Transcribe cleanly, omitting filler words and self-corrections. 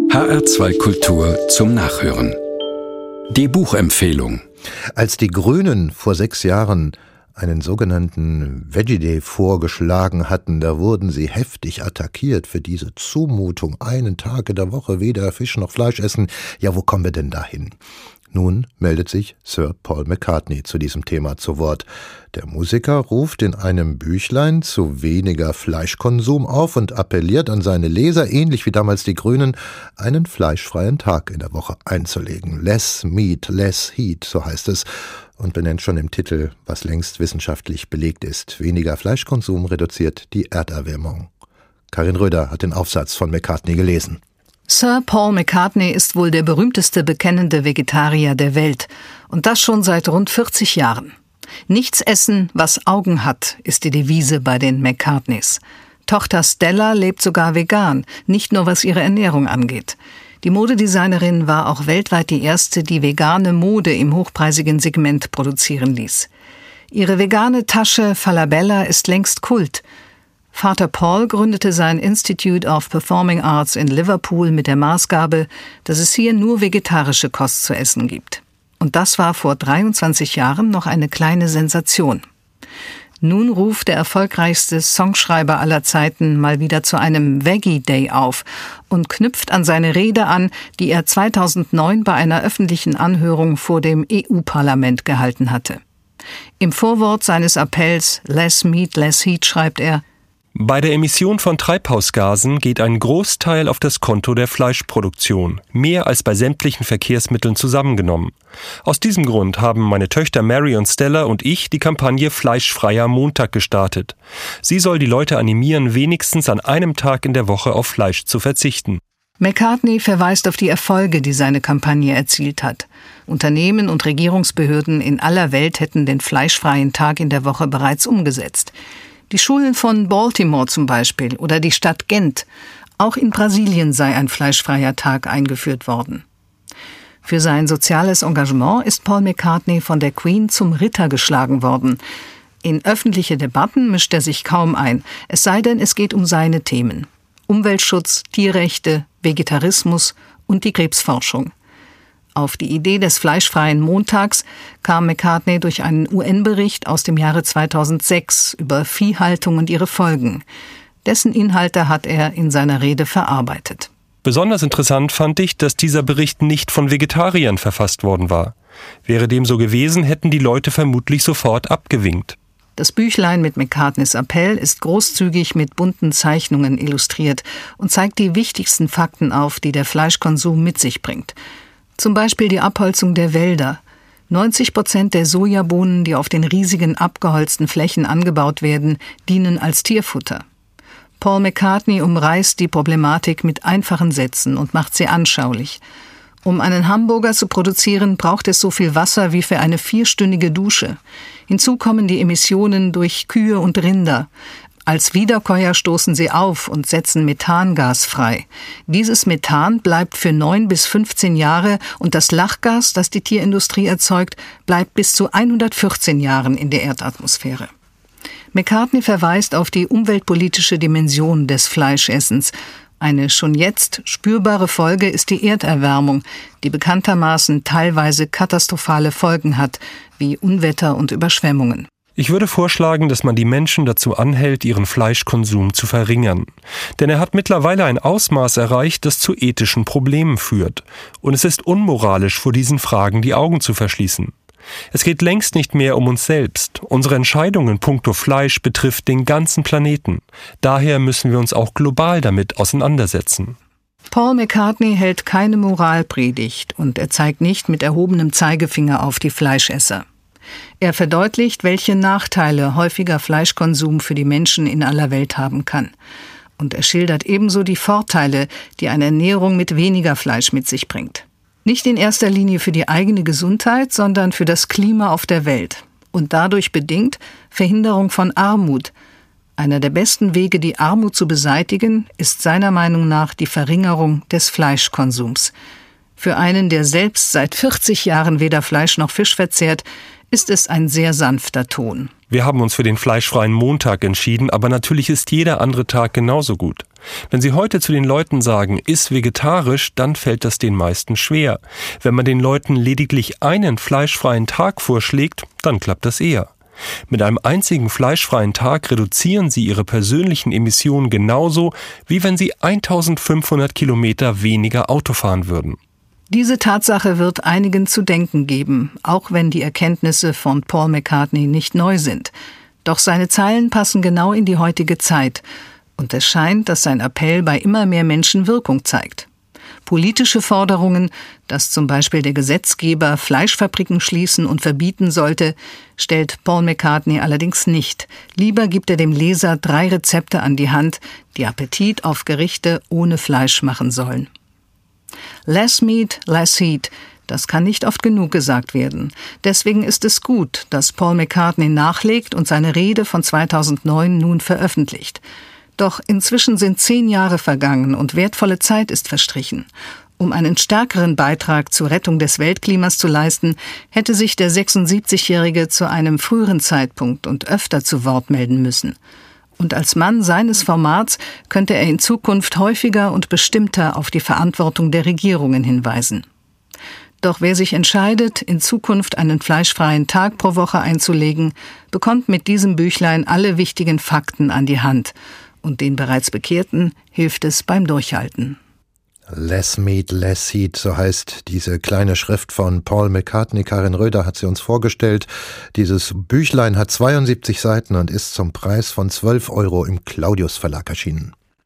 HR2 Kultur zum Nachhören. Die Buchempfehlung. Als die Grünen vor 6 Jahren einen sogenannten Veggie Day vorgeschlagen hatten, da wurden sie heftig attackiert für diese Zumutung. Einen Tag in der Woche weder Fisch noch Fleisch essen. Ja, wo kommen wir denn dahin? Nun meldet sich Sir Paul McCartney zu diesem Thema zu Wort. Der Musiker ruft in einem Büchlein zu weniger Fleischkonsum auf und appelliert an seine Leser, ähnlich wie damals die Grünen, einen fleischfreien Tag in der Woche einzulegen. Less Meat, Less Heat, so heißt es, und benennt schon im Titel, was längst wissenschaftlich belegt ist. Weniger Fleischkonsum reduziert die Erderwärmung. Karin Röder hat den Aufsatz von McCartney gelesen. Sir Paul McCartney ist wohl der berühmteste bekennende Vegetarier der Welt. Und das schon seit rund 40 Jahren. Nichts essen, was Augen hat, ist die Devise bei den McCartneys. Tochter Stella lebt sogar vegan, nicht nur was ihre Ernährung angeht. Die Modedesignerin war auch weltweit die erste, die vegane Mode im hochpreisigen Segment produzieren ließ. Ihre vegane Tasche Falabella ist längst Kult. Vater Paul gründete sein Institute of Performing Arts in Liverpool mit der Maßgabe, dass es hier nur vegetarische Kost zu essen gibt. Und das war vor 23 Jahren noch eine kleine Sensation. Nun ruft der erfolgreichste Songschreiber aller Zeiten mal wieder zu einem Veggie Day auf und knüpft an seine Rede an, die er 2009 bei einer öffentlichen Anhörung vor dem EU-Parlament gehalten hatte. Im Vorwort seines Appells Less Meat, Less Heat schreibt er: Bei der Emission von Treibhausgasen geht ein Großteil auf das Konto der Fleischproduktion, mehr als bei sämtlichen Verkehrsmitteln zusammengenommen. Aus diesem Grund haben meine Töchter Mary und Stella und ich die Kampagne Fleischfreier Montag gestartet. Sie soll die Leute animieren, wenigstens an einem Tag in der Woche auf Fleisch zu verzichten. McCartney verweist auf die Erfolge, die seine Kampagne erzielt hat. Unternehmen und Regierungsbehörden in aller Welt hätten den fleischfreien Tag in der Woche bereits umgesetzt. Die Schulen von Baltimore zum Beispiel oder die Stadt Gent. Auch in Brasilien sei ein fleischfreier Tag eingeführt worden. Für sein soziales Engagement ist Paul McCartney von der Queen zum Ritter geschlagen worden. In öffentliche Debatten mischt er sich kaum ein, es sei denn, es geht um seine Themen: Umweltschutz, Tierrechte, Vegetarismus und die Krebsforschung. Auf die Idee des fleischfreien Montags kam McCartney durch einen UN-Bericht aus dem Jahre 2006 über Viehhaltung und ihre Folgen. Dessen Inhalte hat er in seiner Rede verarbeitet. Besonders interessant fand ich, dass dieser Bericht nicht von Vegetariern verfasst worden war. Wäre dem so gewesen, hätten die Leute vermutlich sofort abgewinkt. Das Büchlein mit McCartneys Appell ist großzügig mit bunten Zeichnungen illustriert und zeigt die wichtigsten Fakten auf, die der Fleischkonsum mit sich bringt. Zum Beispiel die Abholzung der Wälder. 90% der Sojabohnen, die auf den riesigen abgeholzten Flächen angebaut werden, dienen als Tierfutter. Paul McCartney umreißt die Problematik mit einfachen Sätzen und macht sie anschaulich. Um einen Hamburger zu produzieren, braucht es so viel Wasser wie für eine 4-stündige Dusche. Hinzu kommen die Emissionen durch Kühe und Rinder. Als Wiederkäuer stoßen sie auf und setzen Methangas frei. Dieses Methan bleibt für 9 bis 15 Jahre und das Lachgas, das die Tierindustrie erzeugt, bleibt bis zu 114 Jahren in der Erdatmosphäre. McCartney verweist auf die umweltpolitische Dimension des Fleischessens. Eine schon jetzt spürbare Folge ist die Erderwärmung, die bekanntermaßen teilweise katastrophale Folgen hat, wie Unwetter und Überschwemmungen. Ich würde vorschlagen, dass man die Menschen dazu anhält, ihren Fleischkonsum zu verringern. Denn er hat mittlerweile ein Ausmaß erreicht, das zu ethischen Problemen führt. Und es ist unmoralisch, vor diesen Fragen die Augen zu verschließen. Es geht längst nicht mehr um uns selbst. Unsere Entscheidung in puncto Fleisch betrifft den ganzen Planeten. Daher müssen wir uns auch global damit auseinandersetzen. Paul McCartney hält keine Moralpredigt und er zeigt nicht mit erhobenem Zeigefinger auf die Fleischesser. Er verdeutlicht, welche Nachteile häufiger Fleischkonsum für die Menschen in aller Welt haben kann. Und er schildert ebenso die Vorteile, die eine Ernährung mit weniger Fleisch mit sich bringt. Nicht in erster Linie für die eigene Gesundheit, sondern für das Klima auf der Welt. Und dadurch bedingt Verhinderung von Armut. Einer der besten Wege, die Armut zu beseitigen, ist seiner Meinung nach die Verringerung des Fleischkonsums. Für einen, der selbst seit 40 Jahren weder Fleisch noch Fisch verzehrt, ist es ein sehr sanfter Ton. Wir haben uns für den fleischfreien Montag entschieden, aber natürlich ist jeder andere Tag genauso gut. Wenn Sie heute zu den Leuten sagen, iss vegetarisch, dann fällt das den meisten schwer. Wenn man den Leuten lediglich einen fleischfreien Tag vorschlägt, dann klappt das eher. Mit einem einzigen fleischfreien Tag reduzieren Sie Ihre persönlichen Emissionen genauso, wie wenn Sie 1500 Kilometer weniger Auto fahren würden. Diese Tatsache wird einigen zu denken geben, auch wenn die Erkenntnisse von Paul McCartney nicht neu sind. Doch seine Zeilen passen genau in die heutige Zeit. Und es scheint, dass sein Appell bei immer mehr Menschen Wirkung zeigt. Politische Forderungen, dass zum Beispiel der Gesetzgeber Fleischfabriken schließen und verbieten sollte, stellt Paul McCartney allerdings nicht. Lieber gibt er dem Leser 3 Rezepte an die Hand, die Appetit auf Gerichte ohne Fleisch machen sollen. Less meat, less heat. Das kann nicht oft genug gesagt werden. Deswegen ist es gut, dass Paul McCartney nachlegt und seine Rede von 2009 nun veröffentlicht. Doch inzwischen sind 10 Jahre vergangen und wertvolle Zeit ist verstrichen. Um einen stärkeren Beitrag zur Rettung des Weltklimas zu leisten, hätte sich der 76-Jährige zu einem früheren Zeitpunkt und öfter zu Wort melden müssen. Und als Mann seines Formats könnte er in Zukunft häufiger und bestimmter auf die Verantwortung der Regierungen hinweisen. Doch wer sich entscheidet, in Zukunft einen fleischfreien Tag pro Woche einzulegen, bekommt mit diesem Büchlein alle wichtigen Fakten an die Hand. Und den bereits Bekehrten hilft es beim Durchhalten. Less meat, less heat, so heißt diese kleine Schrift von Paul McCartney. Karin Röder hat sie uns vorgestellt. Dieses Büchlein hat 72 Seiten und ist zum Preis von 12 € im Claudius Verlag erschienen.